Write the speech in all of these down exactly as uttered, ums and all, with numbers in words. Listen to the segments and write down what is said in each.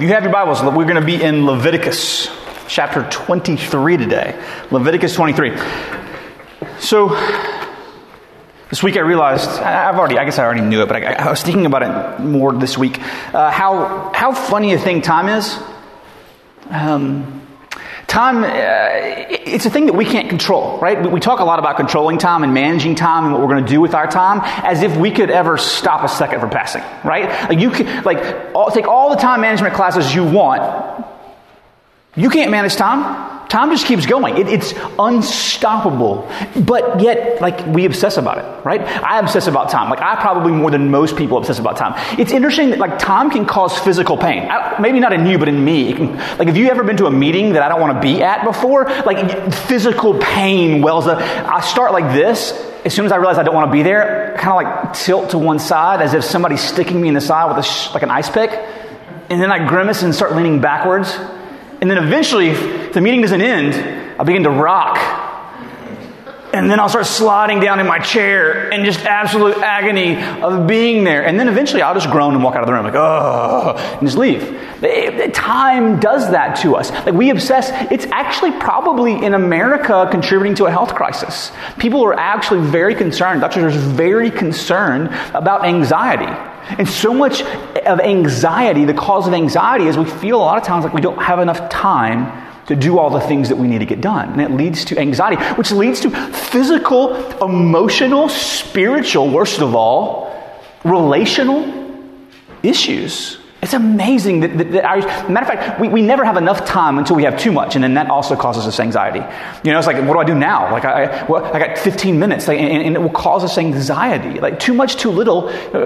If you have your Bibles, we're going to be in Leviticus chapter twenty-three today. Leviticus twenty-three. So, this week I realized, I've already, I guess I already knew it, but I, I was thinking about it more this week, uh, how how funny a thing time is. Um, time, uh, it's a thing that we can't control, right? We, we talk a lot about controlling time and managing time and what we're going to do with our time, as if we could ever stop a second from passing, right? Like you can, like all, take all the time management classes you want. You can't manage time. Time just keeps going. It, it's unstoppable. But yet, like, we obsess about it, right? I obsess about time. Like, I probably more than most people obsess about time. It's interesting that, like, time can cause physical pain. I, maybe not in you, but in me. It can, like, if you ever been to a meeting that I don't want to be at before, like, physical pain wells up. I start like this. As soon as I realize I don't want to be there, kind of like tilt to one side as if somebody's sticking me in the side with a sh- like an ice pick. And then I grimace and start leaning backwards. And then eventually, if the meeting doesn't end, I'll begin to rock. And then I'll start sliding down in my chair in just absolute agony of being there. And then eventually I'll just groan and walk out of the room like, oh, and just leave. Time does that to us. Like we obsess. It's actually probably in America contributing to a health crisis. People are actually very concerned. Doctors are very concerned about anxiety. And so much of anxiety, the cause of anxiety is we feel a lot of times like we don't have enough time to do all the things that we need to get done. And it leads to anxiety, which leads to physical, emotional, spiritual, worst of all, relational issues. It's amazing that, that, that our, matter of fact, we, we never have enough time until we have too much, and then that also causes us anxiety. You know, it's like, what do I do now? Like, I, well, I got fifteen minutes, like, and, and it will cause us anxiety. Like, too much, too little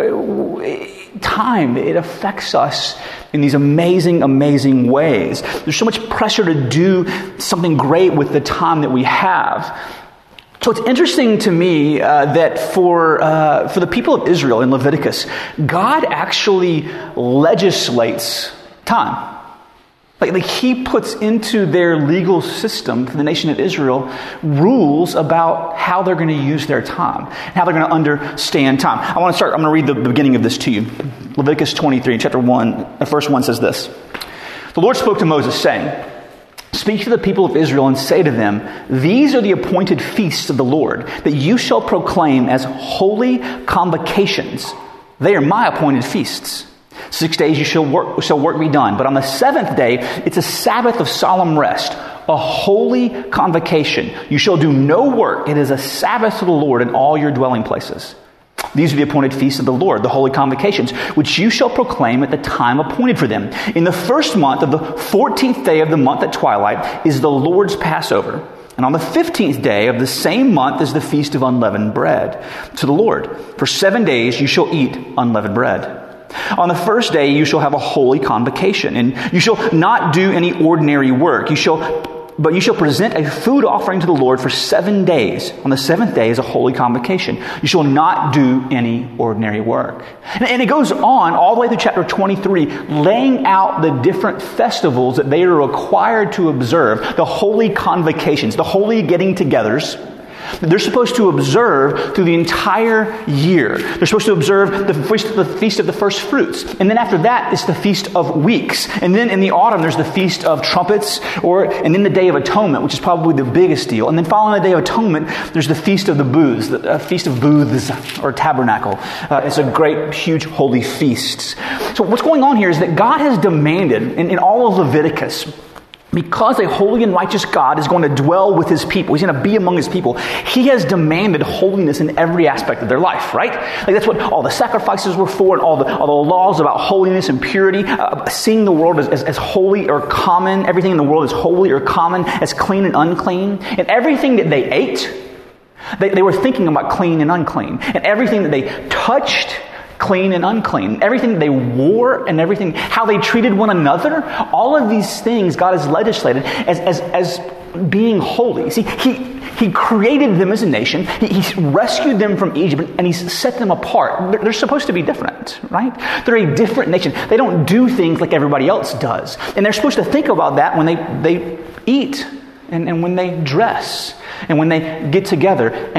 uh, time. It affects us in these amazing, amazing ways. There's so much pressure to do something great with the time that we have. So it's interesting to me uh, that for uh, for the people of Israel in Leviticus, God actually legislates time. Like, like He puts into their legal system for the nation of Israel rules about how they're going to use their time, how they're going to understand time. I want to start, I'm going to read the beginning of this to you. Leviticus twenty-three, chapter one, the first one says this. The Lord spoke to Moses, saying, "Speak to the people of Israel and say to them, these are the appointed feasts of the Lord, that you shall proclaim as holy convocations. They are my appointed feasts. Six days you shall work, shall work be done. But on the seventh day, it's a Sabbath of solemn rest, a holy convocation. You shall do no work. It is a Sabbath to the Lord in all your dwelling places. These are the appointed feasts of the Lord, the holy convocations, which you shall proclaim at the time appointed for them. In the first month of the fourteenth day of the month at twilight is the Lord's Passover. And on the fifteenth day of the same month is the feast of unleavened bread to the Lord. For seven days you shall eat unleavened bread. On the first day you shall have a holy convocation, and you shall not do any ordinary work. You shall But you shall present a food offering to the Lord for seven days. On the seventh day is a holy convocation. You shall not do any ordinary work." And, and it goes on all the way through chapter twenty-three, laying out the different festivals that they are required to observe, the holy convocations, the holy getting-togethers, that they're supposed to observe through the entire year. They're supposed to observe the feast, the feast of the first fruits. And then after that, it's the Feast of Weeks. And then in the autumn, there's the Feast of Trumpets, or and then the Day of Atonement, which is probably the biggest deal. And then following the Day of Atonement, there's the Feast of the Booths, the uh, Feast of Booths, or Tabernacle. Uh, it's a great, huge, holy feast. So what's going on here is that God has demanded, in, in all of Leviticus, because a holy and righteous God is going to dwell with His people, He's going to be among His people, He has demanded holiness in every aspect of their life, right? Like that's what all the sacrifices were for, and all the, all the laws about holiness and purity, uh, seeing the world as, as, as holy or common, everything in the world is holy or common, as clean and unclean, and everything that they ate, they, they were thinking about clean and unclean, and everything that they touched, clean and unclean. Everything that they wore and everything, how they treated one another, all of these things God has legislated as as, as being holy. See, He He created them as a nation. He, he rescued them from Egypt, and He's set them apart. They're, they're supposed to be different, right? They're a different nation. They don't do things like everybody else does. And they're supposed to think about that when they, they eat and, and when they dress and when they get together and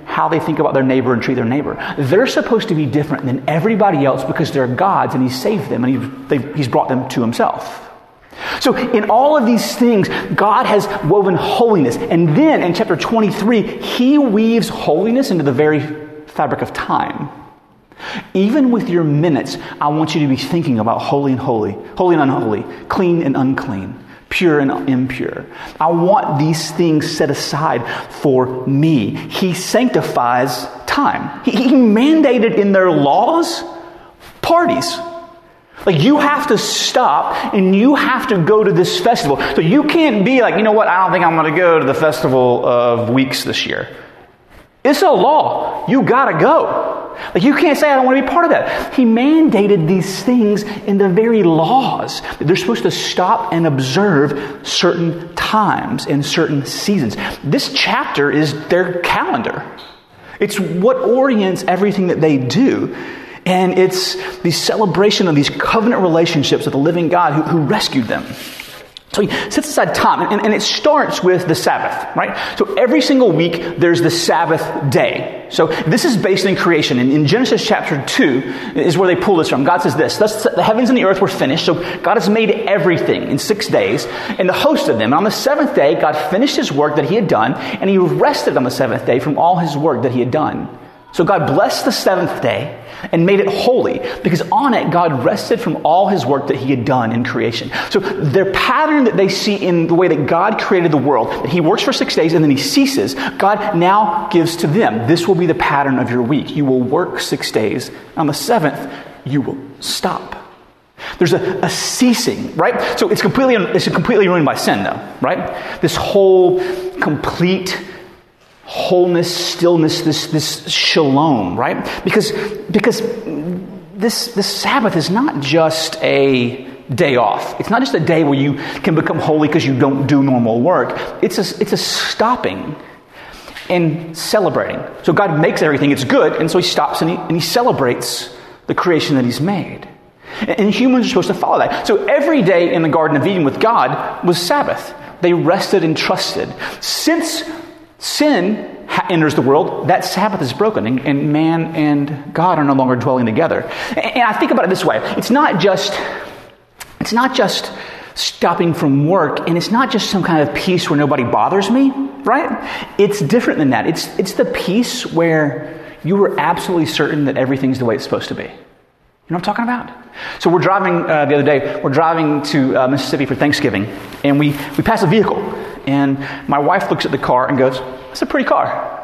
how they think about their neighbor and treat their neighbor. They're supposed to be different than everybody else because they're God's and He saved them and he, they, He's brought them to Himself. So in all of these things, God has woven holiness. And then in chapter twenty-three, He weaves holiness into the very fabric of time. Even with your minutes, I want you to be thinking about holy and holy, holy and unholy, clean and unclean, pure and impure. I want these things set aside for me. He sanctifies time. He, he mandated in their laws parties. Like, you have to stop and you have to go to this festival. So you can't be like, you know what, I don't think I'm going to go to the Festival of Weeks this year. It's a law. You got to go. Like, you can't say, I don't want to be part of that. He mandated these things in the very laws. They're supposed to stop and observe certain times and certain seasons. This chapter is their calendar. It's what orients everything that they do. And it's the celebration of these covenant relationships with the living God who, who rescued them. So He sets aside time, and, and it starts with the Sabbath, right? So every single week, there's the Sabbath day. So this is based in creation. And in Genesis chapter two is where they pull this from. God says this, Thus the heavens and the earth were finished. So God has made everything in six days and the host of them. And on the seventh day, God finished His work that He had done, and He rested on the seventh day from all His work that He had done. So God blessed the seventh day and made it holy, because on it God rested from all His work that He had done in creation. So their pattern that they see in the way that God created the world, that He works for six days and then He ceases, God now gives to them. This will be the pattern of your week. You will work six days. On the seventh, you will stop. There's a, a ceasing, right? So it's completely it's completely ruined by sin, though, right? This whole complete wholeness, stillness, this this shalom, right? Because because this this Sabbath is not just a day off. It's not just a day where you can become holy because you don't do normal work. It's a it's a stopping and celebrating. So God makes everything; it's good, and so He stops and He and He celebrates the creation that He's made. And, and humans are supposed to follow that. So every day in the Garden of Eden with God was Sabbath. They rested and trusted. Since sin ha- enters the world, that Sabbath is broken, and, and man and God are no longer dwelling together. And, and I think about it this way: it's not just, it's not just stopping from work, and it's not just some kind of peace where nobody bothers me, right? It's different than that. It's it's the peace where you were absolutely certain that everything's the way it's supposed to be. You know what I'm talking about? So we're driving uh, the other day. We're driving to uh, Mississippi for Thanksgiving, and we we pass a vehicle. And my wife looks at the car and goes, "It's a pretty car."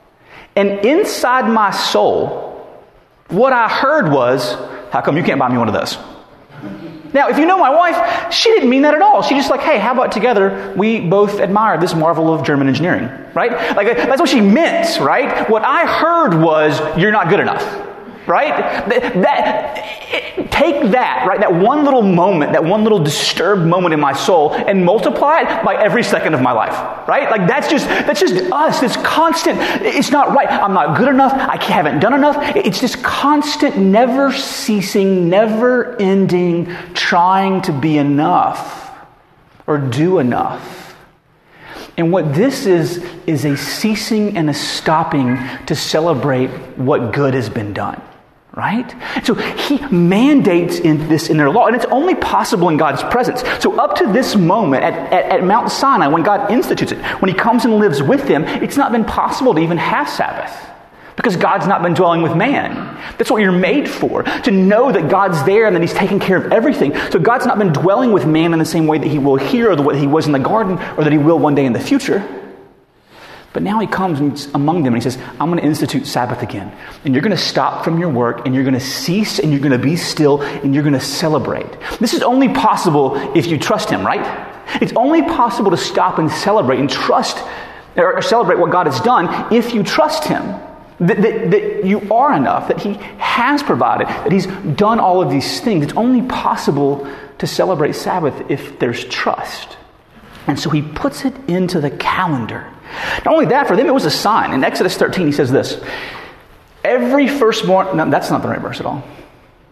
And inside my soul, what I heard was, "How come you can't buy me one of those?" Now, if you know my wife, she didn't mean that at all. She just like, "Hey, how about together we both admire this marvel of German engineering," right? Like, that's what she meant, right? What I heard was, "You're not good enough." Right? That, that, take that, right? That one little moment, that one little disturbed moment in my soul, and multiply it by every second of my life. Right? Like, that's just that's just us. It's constant. It's not right. I'm not good enough. I haven't done enough. It's just constant, never ceasing, never ending, trying to be enough or do enough. And what this is, is a ceasing and a stopping to celebrate what good has been done. Right? So He mandates in this in their law, and it's only possible in God's presence. So up to this moment at, at, at Mount Sinai, when God institutes it, when He comes and lives with them, it's not been possible to even have Sabbath, because God's not been dwelling with man. That's what you're made for, to know that God's there and that He's taking care of everything. So God's not been dwelling with man in the same way that He will here, or the way He was in the garden, or that He will one day in the future. But now He comes among them and He says, "I'm going to institute Sabbath again. And you're going to stop from your work, and you're going to cease, and you're going to be still, and you're going to celebrate." This is only possible if you trust Him, right? It's only possible to stop and celebrate and trust, or celebrate what God has done, if you trust Him. That, that, that you are enough, that He has provided, that He's done all of these things. It's only possible to celebrate Sabbath if there's trust. And so He puts it into the calendar. Not only that, for them it was a sign. In Exodus thirteen, He says this: "Every firstborn..." No, that's not the right verse at all.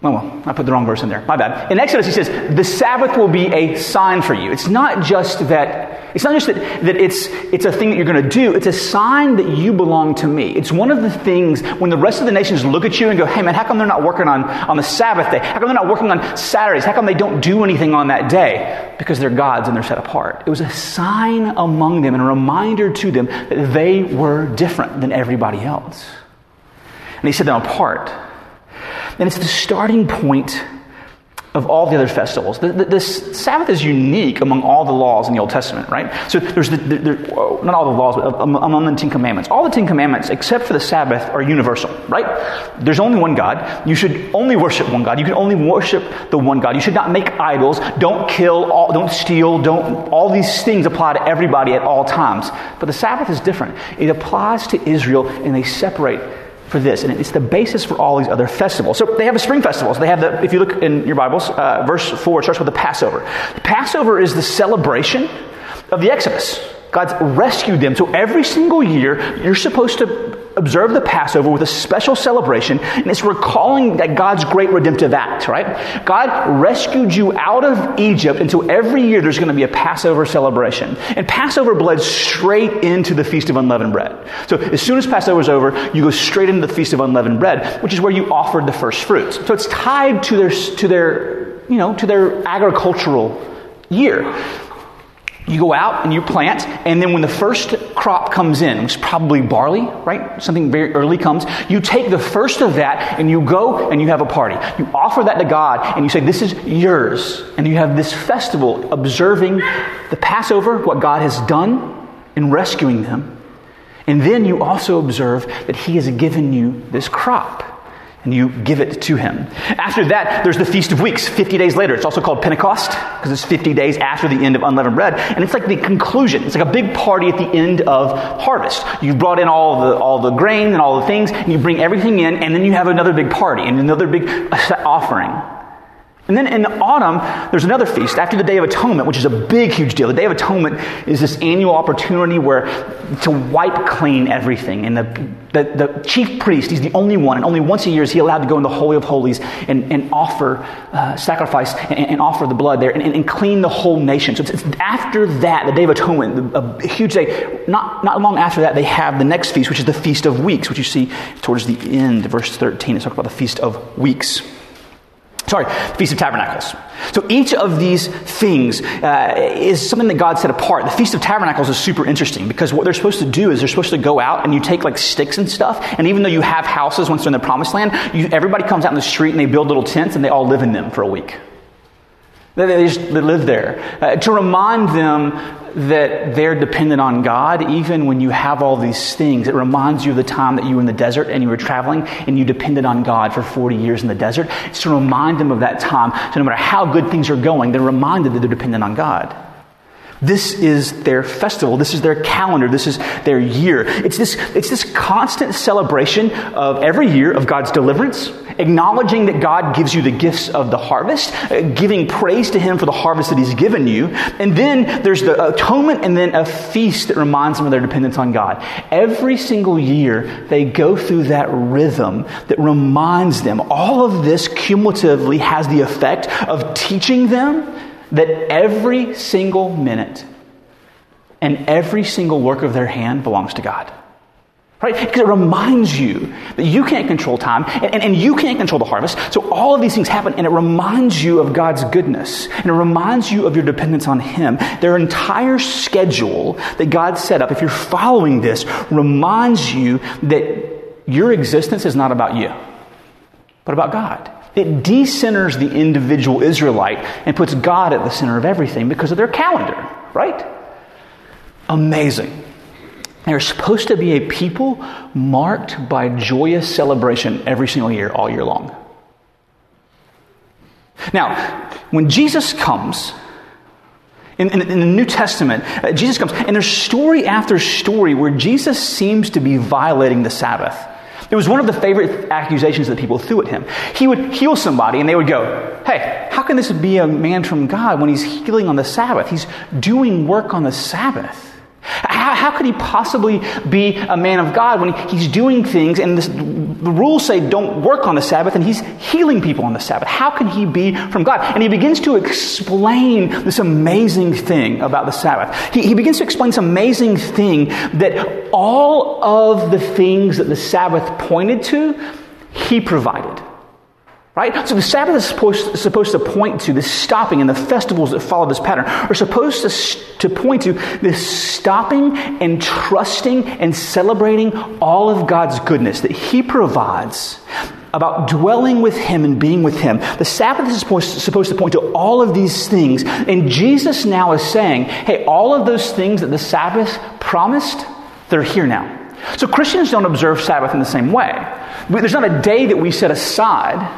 Oh, well, I put the wrong verse in there. My bad. In Exodus, he says, the Sabbath will be a sign for you. It's not just that, it's not just that, that it's, it's a thing that you're going to do. It's a sign that you belong to me. It's one of the things when the rest of the nations look at you and go, hey man, how come they're not working on, on the Sabbath day? How come they're not working on Saturdays? How come they don't do anything on that day? Because they're gods and they're set apart. It was a sign among them and a reminder to them that they were different than everybody else. And he set them apart. And it's the starting point of all the other festivals. The, the, this Sabbath is unique among all the laws in the Old Testament, right? So there's the, the, the not all the laws, but among the Ten Commandments. All the Ten Commandments, except for the Sabbath, are universal, right? There's only one God. You should only worship one God. You can only worship the one God. You should not make idols. Don't kill. All, don't steal. Don't. All these things apply to everybody at all times. But the Sabbath is different. It applies to Israel, and they separate for this, and it's the basis for all these other festivals. So they have the spring festivals. They have the, if you look in your Bibles, uh, verse four, it starts with the Passover. The Passover is the celebration of the Exodus. God's rescued them. So every single year, you're supposed to observe the Passover with a special celebration, and it's recalling that God's great redemptive act, right? God rescued you out of Egypt, and so every year there's going to be a Passover celebration. And Passover bled straight into the Feast of Unleavened Bread. So as soon as Passover's over, you go straight into the Feast of Unleavened Bread, which is where you offered the first fruits. So it's tied to their, to their, you know, to their agricultural year. You go out and you plant, and then when the first crop comes in, which is probably barley, right? Something very early comes, you take the first of that and you go and you have a party. You offer that to God and you say, this is yours. And you have this festival observing the Passover, what God has done in rescuing them. And then you also observe that He has given you this crop. And you give it to Him. After that, there's the Feast of Weeks, fifty days later. It's also called Pentecost, because it's fifty days after the end of unleavened bread. And it's like the conclusion. It's like a big party at the end of harvest. You've brought in all the all the grain and all the things, and you bring everything in, and then you have another big party and another big offering. And then in the autumn, there's another feast after the Day of Atonement, which is a big, huge deal. The Day of Atonement is this annual opportunity where to wipe clean everything. And the, the, the chief priest, he's the only one, and only once a year is he allowed to go in the Holy of Holies and, and offer uh, sacrifice and, and offer the blood there and, and, and clean the whole nation. So it's, it's after that, the Day of Atonement, a huge day. Not, not long after that, they have the next feast, which is the Feast of Weeks, which you see towards the end, verse thirteen. It's talking about the Feast of Weeks. Sorry, Feast of Tabernacles. So each of these things uh, is something that God set apart. The Feast of Tabernacles is super interesting because what they're supposed to do is they're supposed to go out and you take like sticks and stuff. And even though you have houses once they're in the Promised Land, you, everybody comes out in the street and they build little tents and they all live in them for a week. They, they just they live there. Uh, to remind them that they're dependent on God, even when you have all these things. It reminds you of the time that you were in the desert and you were traveling and you depended on God for forty years in the desert. It's to remind them of that time. So no matter how good things are going, they're reminded that they're dependent on God. This is their festival. This is their calendar. This is their year. It's this, it's this constant celebration of every year of God's deliverance, acknowledging that God gives you the gifts of the harvest, giving praise to Him for the harvest that He's given you. And then there's the atonement and then a feast that reminds them of their dependence on God. Every single year, they go through that rhythm that reminds them. All of this cumulatively has the effect of teaching them that every single minute and every single work of their hand belongs to God. Right? Because it reminds you that you can't control time and, and, and you can't control the harvest. So all of these things happen and it reminds you of God's goodness. And it reminds you of your dependence on Him. Their entire schedule that God set up, if you're following this, reminds you that your existence is not about you, but about God. It decenters the individual Israelite and puts God at the center of everything because of their calendar, right? Amazing. They're supposed to be a people marked by joyous celebration every single year, all year long. Now, when Jesus comes, in, in, in the New Testament, uh, Jesus comes, and there's story after story where Jesus seems to be violating the Sabbath. It was one of the favorite accusations that people threw at Him. He would heal somebody and they would go, hey, how can this be a man from God when He's healing on the Sabbath? He's doing work on the Sabbath. How, how could he possibly be a man of God when he's doing things and this, the rules say don't work on the Sabbath and he's healing people on the Sabbath? How can he be from God? And he begins to explain this amazing thing about the Sabbath. He, he begins to explain this amazing thing that all of the things that the Sabbath pointed to, he provided. Right? So the Sabbath is supposed, supposed to point to this stopping, and the festivals that follow this pattern are supposed to, to point to this stopping and trusting and celebrating all of God's goodness that he provides about dwelling with him and being with him. The Sabbath is supposed, supposed to point to all of these things. And Jesus now is saying, hey, all of those things that the Sabbath promised, they're here now. So Christians don't observe Sabbath in the same way. There's not a day that we set aside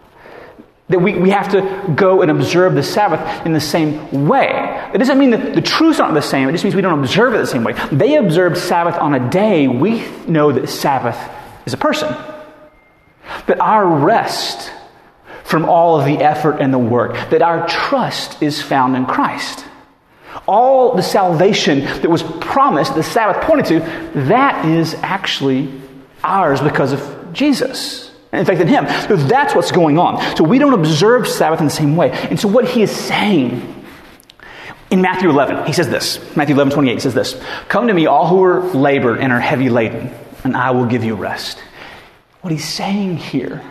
that we, we have to go and observe the Sabbath in the same way. It doesn't mean that the truths aren't the same. It just means we don't observe it the same way. They observed Sabbath on a day. We know that Sabbath is a person. That our rest from all of the effort and the work, that our trust is found in Christ. All the salvation that was promised, the Sabbath pointed to, that is actually ours because of Jesus. In fact, in him. So that's what's going on. So we don't observe Sabbath in the same way. And so what he is saying in Matthew eleven, he says this. Matthew eleven twenty-eight, he says this. Come to me, all who are labored and are heavy laden, and I will give you rest. What he's saying here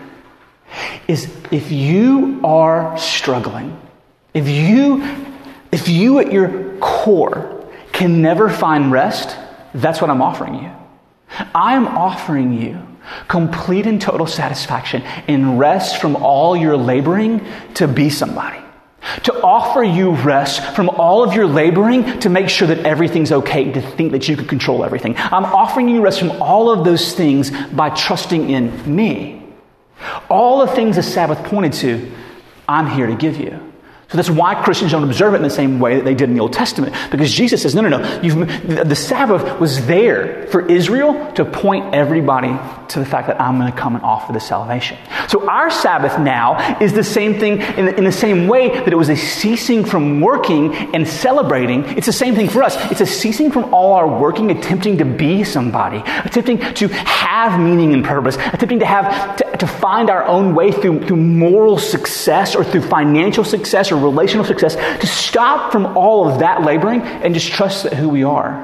is if you are struggling, if you, if you at your core can never find rest, that's what I'm offering you. I am offering you complete and total satisfaction and rest from all your laboring to be somebody. To offer you rest from all of your laboring to make sure that everything's okay, to think that you can control everything. I'm offering you rest from all of those things by trusting in me. All the things the Sabbath pointed to, I'm here to give you. So that's why Christians don't observe it in the same way that they did in the Old Testament. Because Jesus says, no, no, no. You've, the Sabbath was there for Israel to point everybody to the fact that I'm going to come and offer the salvation. So our Sabbath now is the same thing in the, in the same way that it was a ceasing from working and celebrating. It's the same thing for us. It's a ceasing from all our working, attempting to be somebody, attempting to have meaning and purpose, attempting to have to, to find our own way through, through moral success or through financial success or relational success, to stop from all of that laboring and just trust that who we are,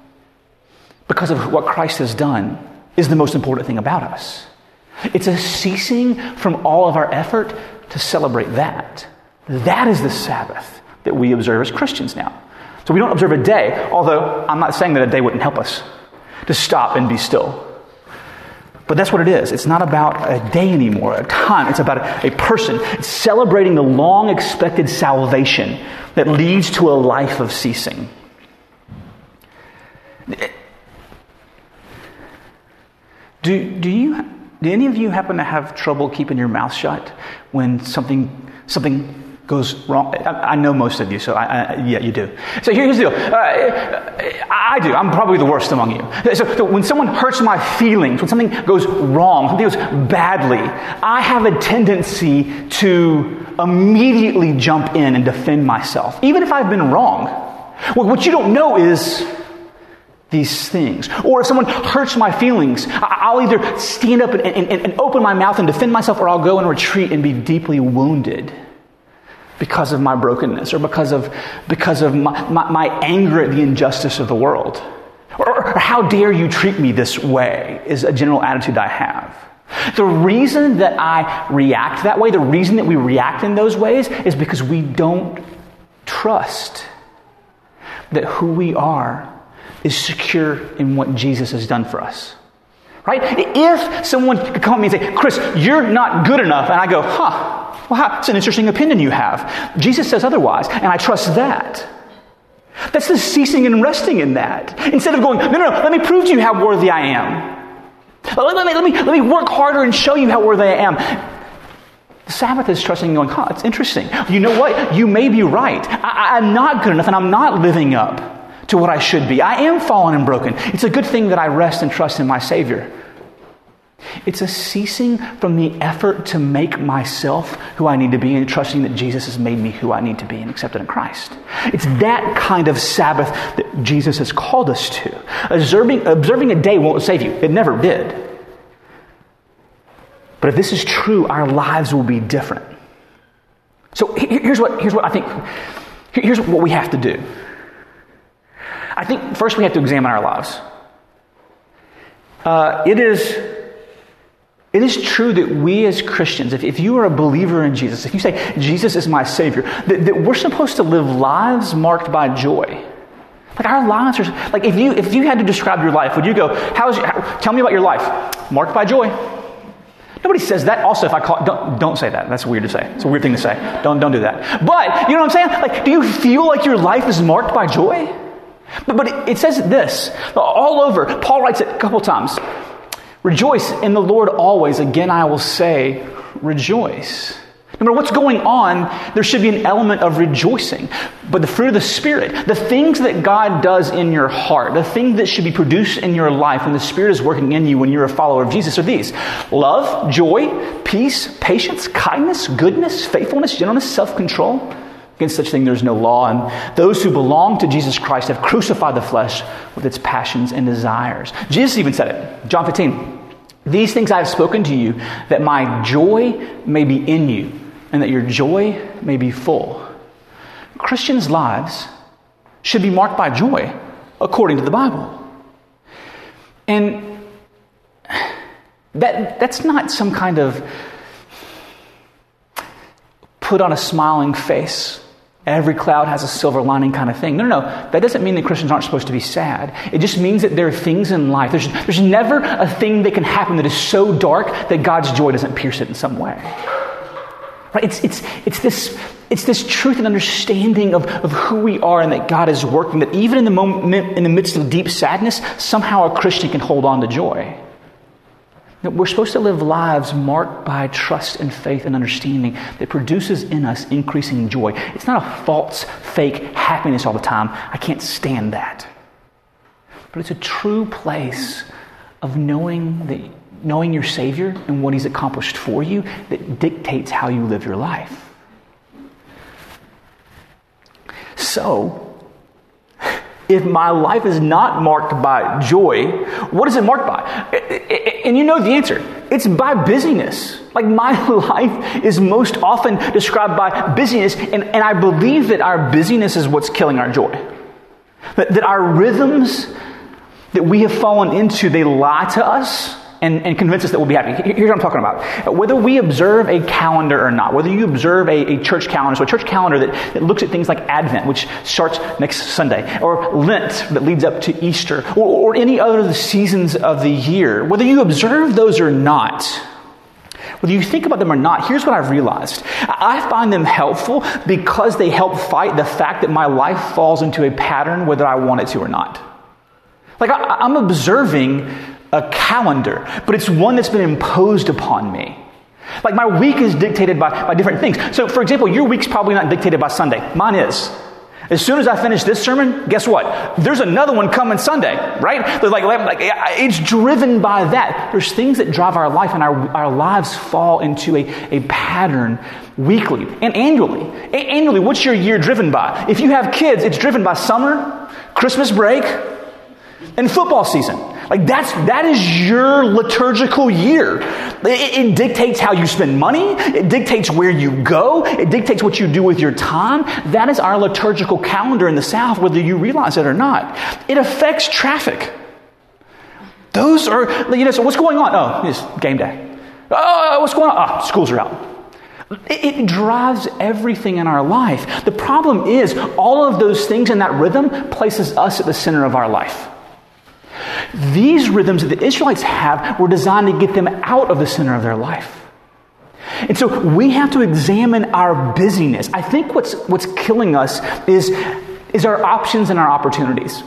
because of what Christ has done, is the most important thing about us. It's a ceasing from all of our effort to celebrate that. That is the Sabbath that we observe as Christians now. So we don't observe a day, although I'm not saying that a day wouldn't help us to stop and be still. But that's what it is. It's not about a day anymore, a time. It's about a, a person. It's celebrating the long-expected salvation that leads to a life of ceasing. Do, do you? Do any of you happen to have trouble keeping your mouth shut when something something goes wrong? I, I know most of you, so I, I, yeah, you do. So here's the deal. Uh, I do. I'm probably the worst among you. So, so when someone hurts my feelings, when something goes wrong, something goes badly, I have a tendency to immediately jump in and defend myself, even if I've been wrong. Well, what you don't know is these things. Or if someone hurts my feelings, I'll either stand up and, and, and open my mouth and defend myself, or I'll go and retreat and be deeply wounded because of my brokenness, or because of because of my, my, my anger at the injustice of the world. Or, or how dare you treat me this way is a general attitude I have. The reason that I react that way, the reason that we react in those ways, is because we don't trust that who we are is secure in what Jesus has done for us. Right? If someone could come at me and say, Chris, you're not good enough, and I go, huh, well, that's an interesting opinion you have. Jesus says otherwise, and I trust that. That's the ceasing and resting in that. Instead of going, no, no, no, let me prove to you how worthy I am. Let, let, me, let, me, let me work harder and show you how worthy I am. The Sabbath is trusting and going, huh, it's interesting. You know what? You may be right. I, I'm not good enough, and I'm not living up to what I should be. I am fallen and broken. It's a good thing that I rest and trust in my Savior. It's a ceasing from the effort to make myself who I need to be and trusting that Jesus has made me who I need to be and accepted in Christ. It's that kind of Sabbath that Jesus has called us to. Observing, observing a day won't save you. It never did. But if this is true, our lives will be different. So here's what, here's what I think, here's what we have to do. I think first we have to examine our lives. Uh, it is... It is true that we as Christians, if, if you are a believer in Jesus, if you say, Jesus is my Savior, that, that we're supposed to live lives marked by joy. Like our lives are, like if you if you had to describe your life, would you go, how's your, how, tell me about your life? Marked by joy. Nobody says that. Also, if I call, don't, don't say that. That's weird to say. It's a weird thing to say. Don't, don't do that. But, you know what I'm saying? Like, do you feel like your life is marked by joy? But, but it, it says this, all over. Paul writes it a couple times. Rejoice in the Lord always. Again, I will say, rejoice. No matter what's going on, there should be an element of rejoicing. But the fruit of the Spirit, the things that God does in your heart, the things that should be produced in your life when the Spirit is working in you when you're a follower of Jesus are these. Love, joy, peace, patience, kindness, goodness, faithfulness, gentleness, self-control. Against such thing there's no law. And those who belong to Jesus Christ have crucified the flesh with its passions and desires. Jesus even said it. John fifteen. These things I have spoken to you, that my joy may be in you, and that your joy may be full. Christians' lives should be marked by joy, according to the Bible. And that that's not some kind of put on a smiling face, every cloud has a silver lining kind of thing. No, no, no. That doesn't mean that Christians aren't supposed to be sad. It just means that there are things in life. There's, there's never a thing that can happen that is so dark that God's joy doesn't pierce it in some way. Right? It's it's it's this it's this truth and understanding of, of who we are and that God is working. That even in the moment, in the midst of deep sadness, somehow a Christian can hold on to joy. That we're supposed to live lives marked by trust and faith and understanding that produces in us increasing joy. It's not a false, fake happiness all the time. I can't stand that. But it's a true place of knowing that, knowing your Savior and what He's accomplished for you that dictates how you live your life. So, if my life is not marked by joy, what is it marked by? And you know the answer. It's by busyness. Like my life is most often described by busyness, and, and I believe that our busyness is what's killing our joy. That, that our rhythms that we have fallen into, they lie to us and, and convince us that we'll be happy. Here's what I'm talking about. Whether we observe a calendar or not, whether you observe a, a church calendar, so a church calendar that, that looks at things like Advent, which starts next Sunday, or Lent that leads up to Easter, or, or any other of the seasons of the year, whether you observe those or not, whether you think about them or not, here's what I've realized. I find them helpful because they help fight the fact that my life falls into a pattern whether I want it to or not. Like I, I'm observing a calendar, but it's one that's been imposed upon me. Like my week is dictated by, by different things. So for example, your week's probably not dictated by Sunday. Mine is. As soon as I finish this sermon, guess what? There's another one coming Sunday, right? Like, like it's driven by that. There's things that drive our life, and our, our lives fall into a, a pattern weekly and annually. A- annually, what's your year driven by? If you have kids, it's driven by summer, Christmas break, and football season. Like that's, that is your liturgical year. It, it dictates how you spend money. It dictates where you go. It dictates what you do with your time. That is our liturgical calendar in the South, whether you realize it or not. It affects traffic. Those are, you know, so what's going on? Oh, it's game day. Oh, what's going on? Oh, schools are out. It, it drives everything in our life. The problem is all of those things in that rhythm places us at the center of our life. These rhythms that the Israelites have were designed to get them out of the center of their life. And so we have to examine our busyness. I think what's what's killing us is, is our options and our opportunities.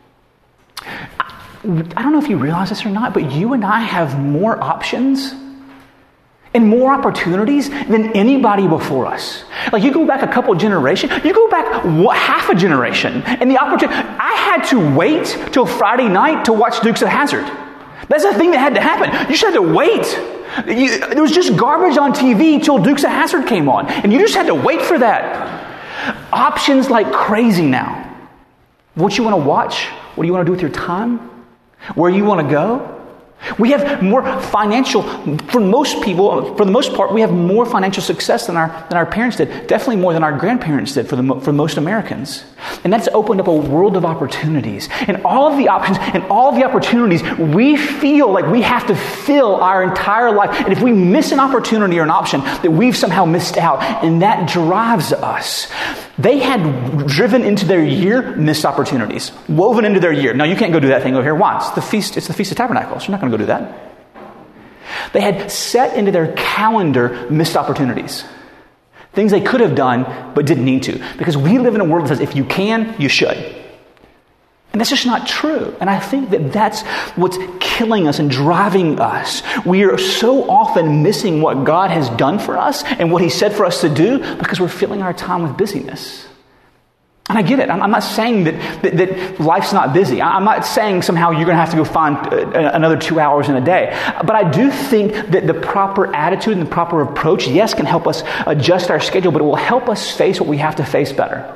I don't know if you realize this or not, but you and I have more options and more opportunities than anybody before us. Like you go back a couple generations, you go back what, half a generation, and the opportunity. I had to wait till Friday night to watch Dukes of Hazzard. That's the thing that had to happen. You just had to wait. You, there was just garbage on T V till Dukes of Hazzard came on. And you just had to wait for that. Options like crazy now. What you want to watch? What do you want to do with your time? Where you want to go? We have more financial, for most people, for the most part, we have more financial success than our than our parents did. Definitely more than our grandparents did for the for most Americans. And that's opened up a world of opportunities. And all of the options and all of the opportunities, we feel like we have to fill our entire life. And if we miss an opportunity or an option, that we've somehow missed out. And that drives us. They had driven into their year missed opportunities, woven into their year. Now, you can't go do that thing over here. Why? It's the feast, it's the Feast of Tabernacles. You're not going to go do that. They had set into their calendar missed opportunities. Things they could have done, but didn't need to. Because we live in a world that says, if you can, you should. And that's just not true. And I think that that's what's killing us and driving us. We are so often missing what God has done for us and what He said for us to do because we're filling our time with busyness. And I get it. I'm not saying that, that, that life's not busy. I'm not saying somehow you're going to have to go find another two hours in a day. But I do think that the proper attitude and the proper approach, yes, can help us adjust our schedule, but it will help us face what we have to face better.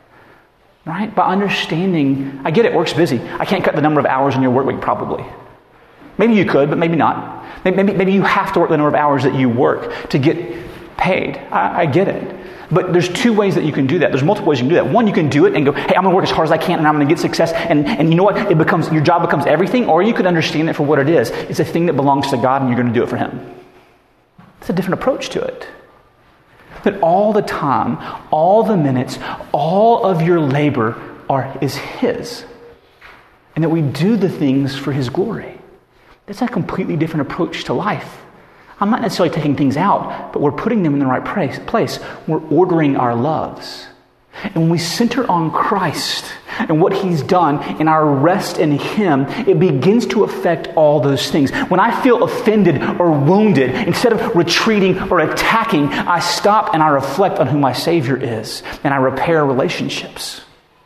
Right? By understanding, I get it, work's busy. I can't cut the number of hours in your work week, probably. Maybe you could, but maybe not. Maybe, maybe, maybe you have to work the number of hours that you work to get paid. I, I get it. But there's two ways that you can do that. There's multiple ways you can do that. One, you can do it and go, hey, I'm going to work as hard as I can and I'm going to get success. And, and you know what? It becomes, your job becomes everything. Or you could understand it for what it is. It's a thing that belongs to God and you're going to do it for Him. It's a different approach to it. That all the time, all the minutes, all of your labor are is His. And that we do the things for His glory. That's a completely different approach to life. I'm not necessarily taking things out, but we're putting them in the right place. We're ordering our loves. And when we center on Christ and what He's done and our rest in Him, it begins to affect all those things. When I feel offended or wounded, instead of retreating or attacking, I stop and I reflect on who my Savior is and I repair relationships.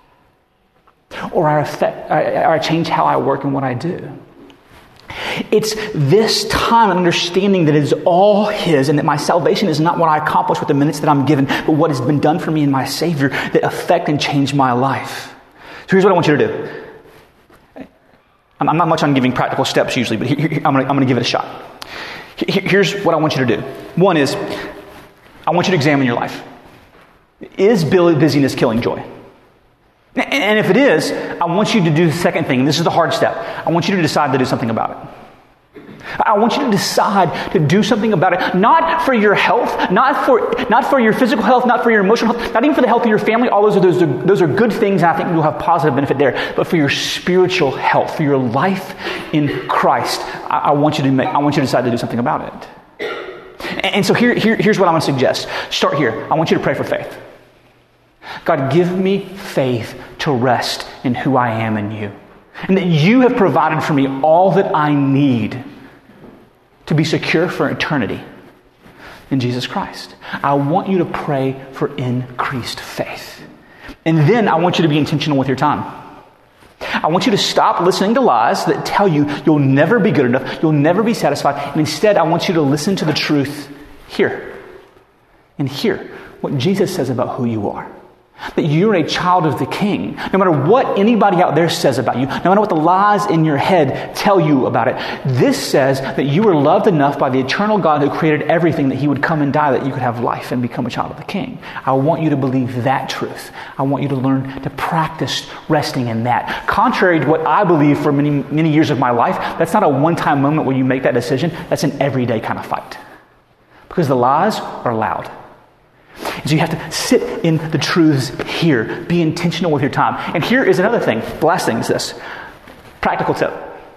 Or I, affect, or I change how I work and what I do. It's this time and understanding that it is all His and that my salvation is not what I accomplish with the minutes that I'm given, but what has been done for me in my Savior that affect and change my life. So here's what I want you to do. I'm not much on giving practical steps usually, but here, here, I'm going to give it a shot. Here's what I want you to do. One is, I want you to examine your life. Is busyness killing joy? And if it is, I want you to do the second thing. This is the hard step. I want you to decide to do something about it. I want you to decide to do something about it. Not for your health, not for not for your physical health, not for your emotional health, not even for the health of your family. All those are those are, those are good things, and I think you'll have positive benefit there. But for your spiritual health, for your life in Christ, I, I want you to make. I want you to decide to do something about it. And, and so here, here here's what I'm going to suggest. Start here. I want you to pray for faith. God, give me faith to rest in who I am in You. And that You have provided for me all that I need to be secure for eternity in Jesus Christ. I want you to pray for increased faith. And then I want you to be intentional with your time. I want you to stop listening to lies that tell you you'll never be good enough, you'll never be satisfied. And instead, I want you to listen to the truth here and hear what Jesus says about who you are. That you're a child of the King. No matter what anybody out there says about you, no matter what the lies in your head tell you about it, this says that you are loved enough by the eternal God who created everything that He would come and die that you could have life and become a child of the King. I want you to believe that truth. I want you to learn to practice resting in that. Contrary to what I believe for many, many years of my life, that's not a one-time moment where you make that decision. That's an everyday kind of fight. Because the lies are loud. And so you have to sit in the truths here. Be intentional with your time. And here is another thing. The last thing is this. Practical tip.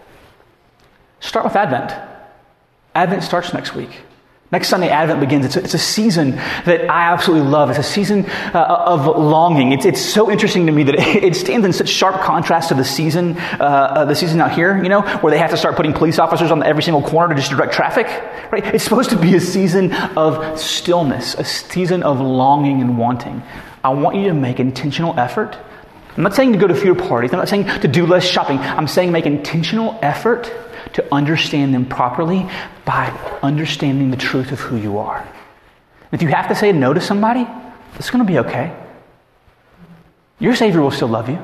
Start with Advent. Advent starts next week. Next Sunday, Advent begins. It's a, it's a season that I absolutely love. It's a season uh, of longing. It's it's so interesting to me that it, it stands in such sharp contrast to the season, uh, uh, the season out here, you know, where they have to start putting police officers on every single corner to just direct traffic. Right? It's supposed to be a season of stillness, a season of longing and wanting. I want you to make intentional effort. I'm not saying to go to fewer parties. I'm not saying to do less shopping. I'm saying make intentional effort to understand them properly by understanding the truth of who you are. If you have to say no to somebody, it's going to be okay. Your Savior will still love you.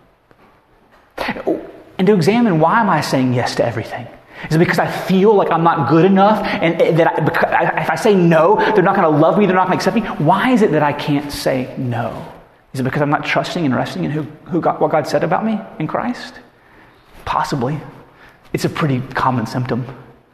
And to examine, why am I saying yes to everything? Is it because I feel like I'm not good enough, and that I, because if I say no, they're not going to love me, they're not going to accept me? Why is it that I can't say no? Is it because I'm not trusting and resting in who, who God, what God said about me in Christ? Possibly. It's a pretty common symptom.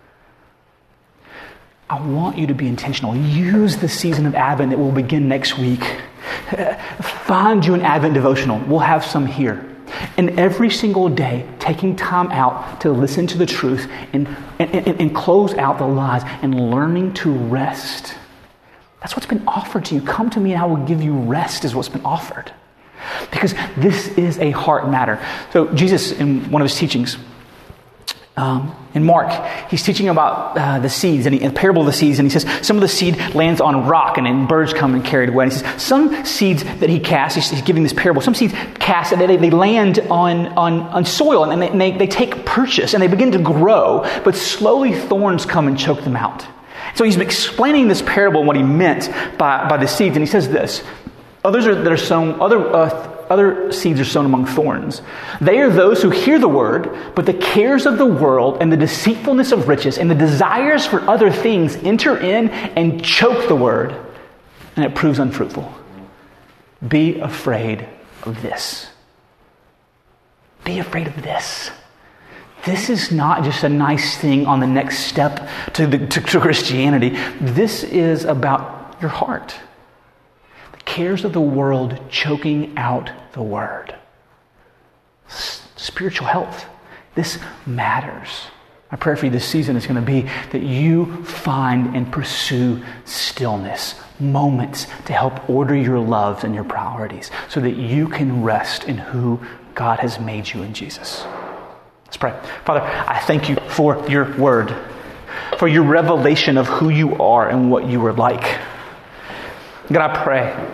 I want you to be intentional. Use the season of Advent that will begin next week. Find you an Advent devotional. We'll have some here. And every single day, taking time out to listen to the truth and, and, and, and close out the lies and learning to rest. That's what's been offered to you. Come to me and I will give you rest is what's been offered. Because this is a heart matter. So Jesus, in one of his teachings, um, in Mark, he's teaching about uh, the seeds, and he, in the parable of the seeds, and he says some of the seed lands on rock, and then birds come and carry it away. And he says some seeds that he casts, he's, he's giving this parable, some seeds cast, and they, they land on, on, on soil, and, they, and they, they take purchase, and they begin to grow, but slowly thorns come and choke them out. So he's explaining this parable and what he meant by, by the seeds, and he says this: others are that are sown, other uh, other seeds are sown among thorns. They are those who hear the word, but the cares of the world and the deceitfulness of riches and the desires for other things enter in and choke the word, and it proves unfruitful. Be afraid of this. Be afraid of this. This is not just a nice thing on the next step to, the, to, to Christianity. This is about your heart. The cares of the world choking out the word. S- spiritual health. This matters. My prayer for you this season is going to be that you find and pursue stillness, moments to help order your loves and your priorities so that you can rest in who God has made you in Jesus. Let's pray. Father, I thank you for your word, for your revelation of who you are and what you are like. God, I pray.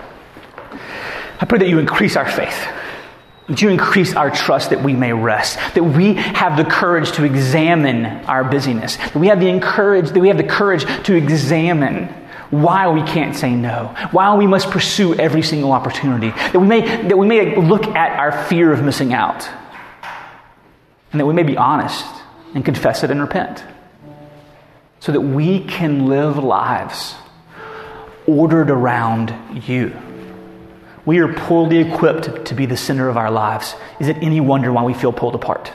I pray that you increase our faith, that you increase our trust, that we may rest, that we have the courage to examine our busyness, that we have the encourage, that we have the courage to examine why we can't say no, why we must pursue every single opportunity, that we may that we may look at our fear of missing out. And that we may be honest and confess it and repent so that we can live lives ordered around you. We are poorly equipped to be the center of our lives. Is it any wonder why we feel pulled apart?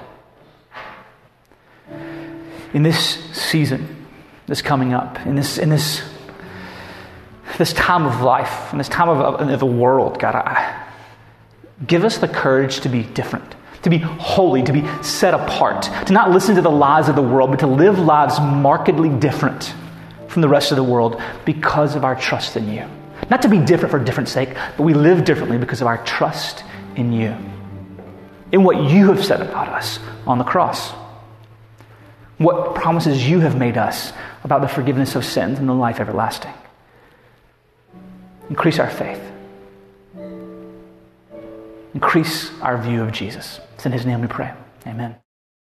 In this season that's coming up, in this in this this time of life, in this time of, of the world, God, I, give us the courage to be different. To be holy, to be set apart, to not listen to the lies of the world, but to live lives markedly different from the rest of the world because of our trust in you. Not to be different for different sake, but we live differently because of our trust in you, in what you have said about us on the cross, what promises you have made us about the forgiveness of sins and the life everlasting. Increase our faith. Increase our view of Jesus. It's in his name we pray. Amen.